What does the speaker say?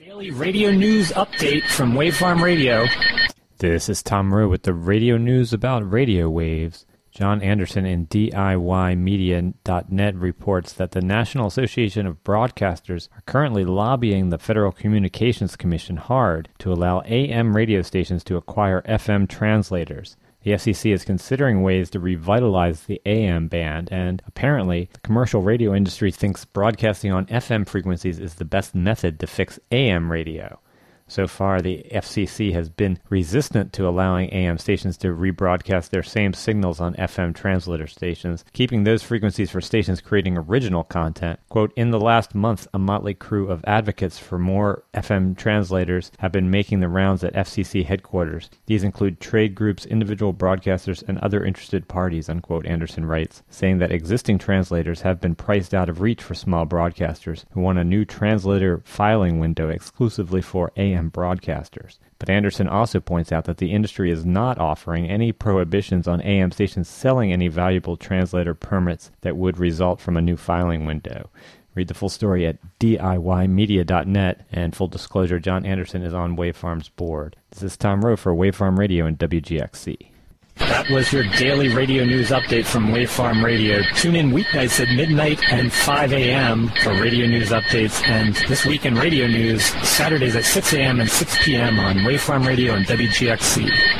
Daily radio news update from Wavefarm Radio. This is Tom Rowe with the radio news about radio waves. John Anderson in DIYmedia.net reports that the National Association of Broadcasters are currently lobbying the Federal Communications Commission hard to allow AM radio stations to acquire FM translators. The FCC is considering ways to revitalize the AM band, and apparently the commercial radio industry thinks broadcasting on FM frequencies is the best method to fix AM radio. So far, the FCC has been resistant to allowing AM stations to rebroadcast their same signals on FM translator stations, keeping those frequencies for stations creating original content. Quote, in the last month, a motley crew of advocates for more FM translators have been making the rounds at FCC headquarters. These include trade groups, individual broadcasters, and other interested parties, unquote, Anderson writes, saying that existing translators have been priced out of reach for small broadcasters who want a new translator filing window exclusively for AM broadcasters. But Anderson also points out that the industry is not offering any prohibitions on AM stations selling any valuable translator permits that would result from a new filing window. Read the full story at DIYmedia.net, and full disclosure, John Anderson is on Wavefarm's board. This is Tom Rowe for Wavefarm Radio and WGXC. That was your daily radio news update from Wavefarm Radio. Tune in weeknights at midnight and 5 a.m. for radio news updates, and This Week in Radio News, Saturdays at 6 a.m. and 6 p.m. on Wavefarm Radio and WGXC.